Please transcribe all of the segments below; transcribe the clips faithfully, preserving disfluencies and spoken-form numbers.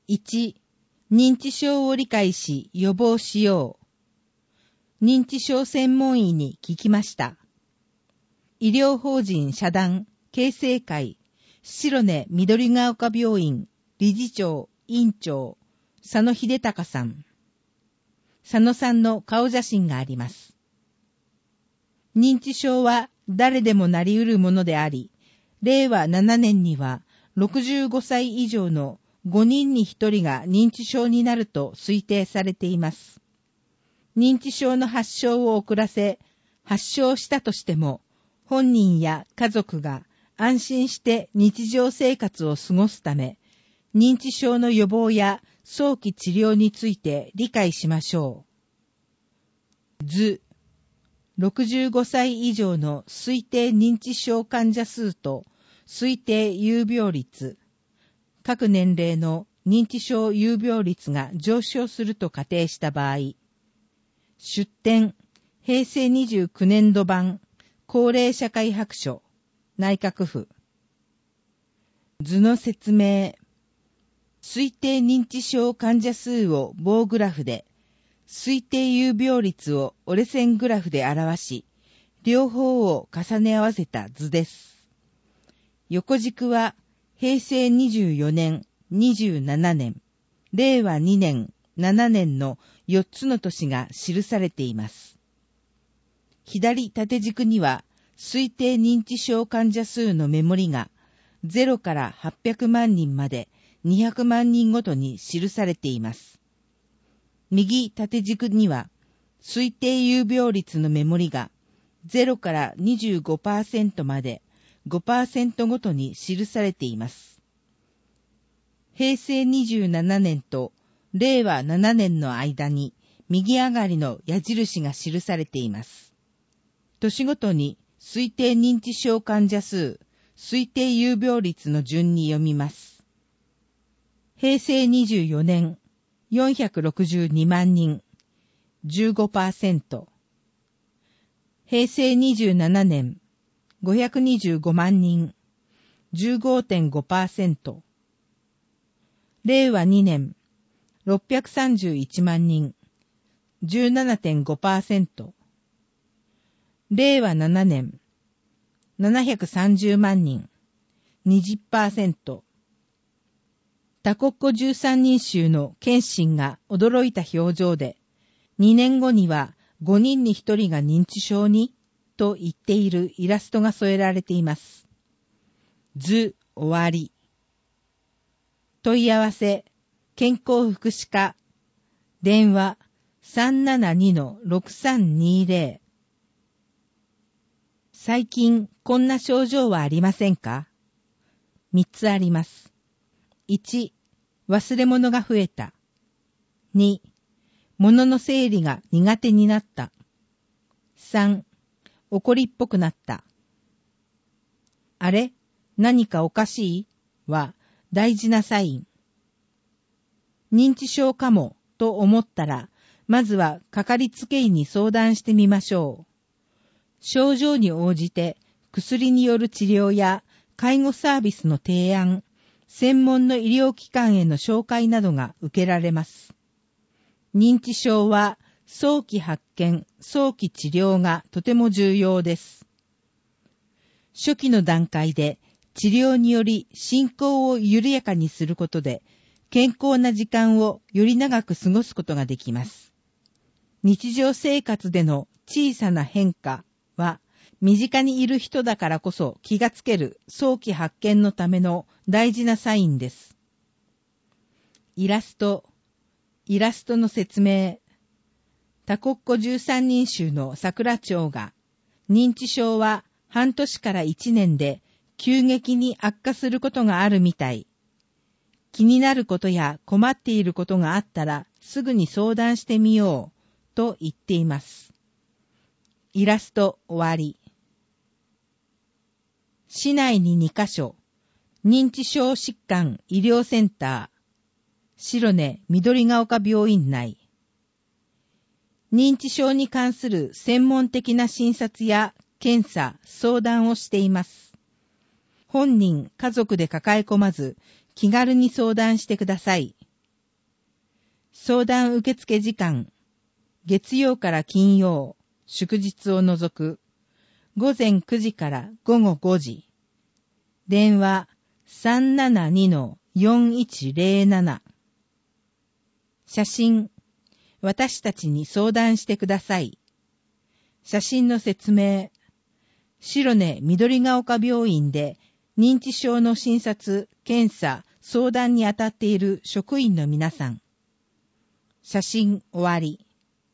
いち、認知症を理解し予防しよう。認知症専門医に聞きました。医療法人社団形成会白根緑が丘病院理事長院長佐野秀隆さん。佐野さんの顔写真があります。認知症は誰でもなり得るものであり、れいわななねんにはろくじゅうごさい以上のごにんにひとりが認知症になると推定されています。認知症の発症を遅らせ、発症したとしても、本人や家族が安心して日常生活を過ごすため、認知症の予防や早期治療について理解しましょう。図、ろくじゅうごさい以上の推定認知症患者数と推定有病率、各年齢の認知症有病率が上昇すると仮定した場合、出典、へいせいにじゅうきゅうねんど版、高齢社会白書、内閣府。図の説明。推定認知症患者数を棒グラフで、推定有病率を折れ線グラフで表し、両方を重ね合わせた図です。横軸は、へいせいにじゅうよねん、にじゅうななねん、れいわにねん、ななねんのよっつの年が記されています。左縦軸には、推定認知症患者数の目盛りがゼロからはっぴゃくまんにんまでにひゃくまんにんごとに記されています。右縦軸には、推定有病率の目盛りがゼロからにじゅうごパーセントまでごパーセントごとに記されています。へいせいにじゅうななねんとれいわななねんの間に右上がりの矢印が記されています。年ごとに推定認知症患者数、推定有病率の順に読みます。へいせいにじゅうよねん、よんひゃくろくじゅうにまんにん、じゅうごパーセント。へいせいにじゅうななねん、ごひゃくにじゅうごまんにん、じゅうごてんごパーセント。れいわにねん、ろっぴゃくさんじゅういちまんにん、じゅうななてんごパーセント。れいわななねん、ななひゃくさんじゅうまんにん、にじゅっパーセント。多国語じゅうさんにん衆の謙信が驚いた表情で、にねんごにはごにんにひとりが認知症にと言っているイラストが添えられています。図終わり。問い合わせ、健康福祉課、電話 さんななにのろくさんにぜろ。最近こんな症状はありませんか？みっつあります。いち、忘れ物が増えた。に、物の整理が苦手になった。さん、怒りっぽくなった。あれ？何かおかしい？は大事なサイン。認知症かもと思ったら、まずはかかりつけ医に相談してみましょう。症状に応じて薬による治療や介護サービスの提案、専門の医療機関への紹介などが受けられます。認知症は早期発見、早期治療がとても重要です。初期の段階で治療により進行を緩やかにすることで、健康な時間をより長く過ごすことができます。日常生活での小さな変化は、身近にいる人だからこそ気がつける早期発見のための大事なサインです。イラスト、イラストの説明。多国語じゅうさんにん衆の桜町が、認知症は半年からいちねんで急激に悪化することがあるみたい。気になることや困っていることがあったらすぐに相談してみようと言っています。イラスト終わり。市内ににカ所、認知症疾患医療センター、白根緑が丘病院内。認知症に関する専門的な診察や検査、相談をしています。本人、家族で抱え込まず、気軽に相談してください。 相談受付時間、月曜から金曜、祝日を除く、午前くじから午後ごじ。電話 さんななにのよんいちゼロなな。写真、私たちに相談してください。写真の説明、白根緑が丘病院で認知症の診察、検査、相談にあたっている職員の皆さん。写真終わり。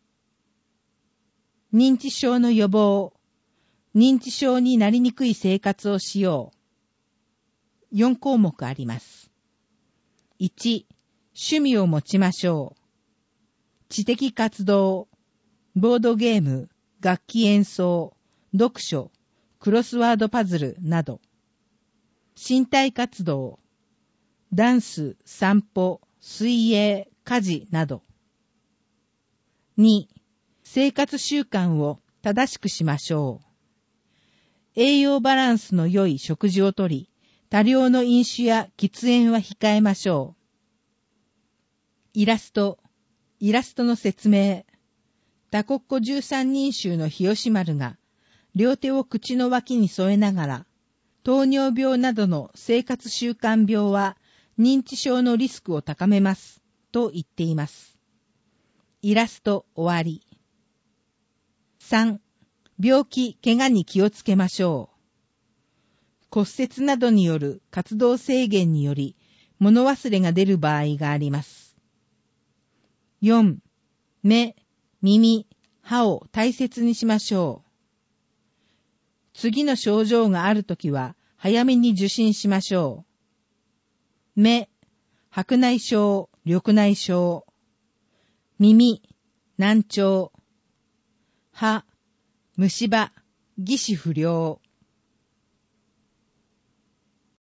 認知症の予防、認知症になりにくい生活をしよう。よんこうもくあります。いち、趣味を持ちましょう。知的活動、ボードゲーム、楽器演奏、読書、クロスワードパズルなど。身体活動、ダンス、散歩、水泳、家事など。に、生活習慣を正しくしましょう。栄養バランスの良い食事をとり、多量の飲酒や喫煙は控えましょう。イラスト、イラストの説明。タコッコじゅうさん人衆の日吉丸が、両手を口の脇に添えながら、糖尿病などの生活習慣病は認知症のリスクを高めます、と言っています。イラスト終わり。さん、病気、怪我に気をつけましょう。骨折などによる活動制限により、物忘れが出る場合があります。よん、目、耳、歯を大切にしましょう。次の症状があるときは、早めに受診しましょう。目、白内障、緑内障。耳、難聴。歯、虫歯、義歯不良。